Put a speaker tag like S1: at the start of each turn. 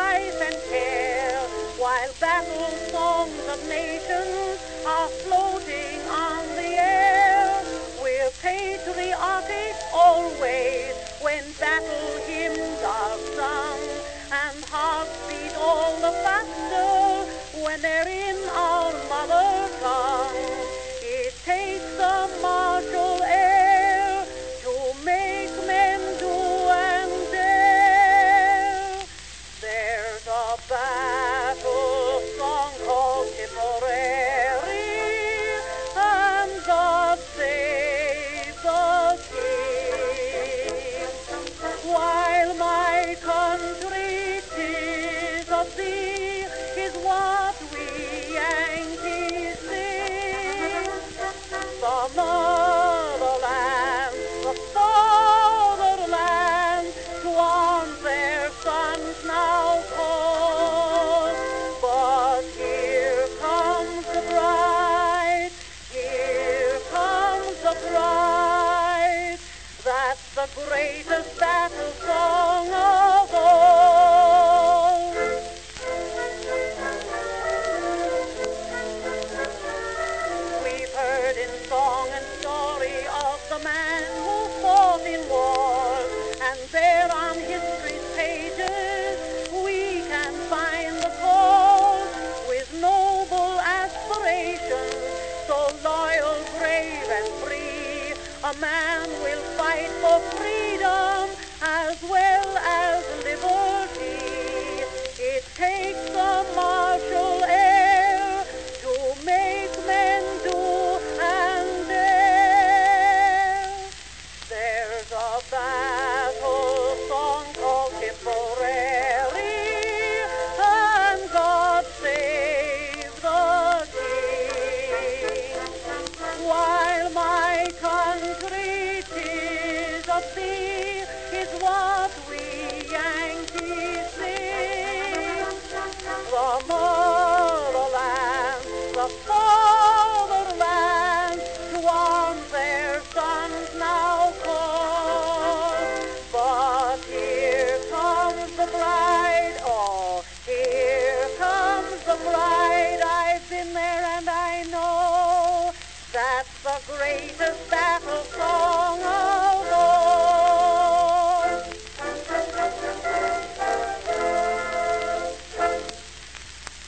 S1: strife and care, while battle songs of nations are floating on the air. We're patriotic always when battle hymns are sung, and hearts beat all the faster when they're in our mother tongue. It takes a martial air to make men do and dare. There's a battle song called Tipperary, and God save the King. While my country tis of thee is what we Yankees sing. The motherland, the fatherland, to arms their sons now call. But here comes the bride, here comes the bride. That's the greatest battle song of all. We've heard in song and story of the man who fought in wars, and there on history's pages we can find the cause. With noble aspirations, so loyal, brave, and free, a man will fight for freedom as well as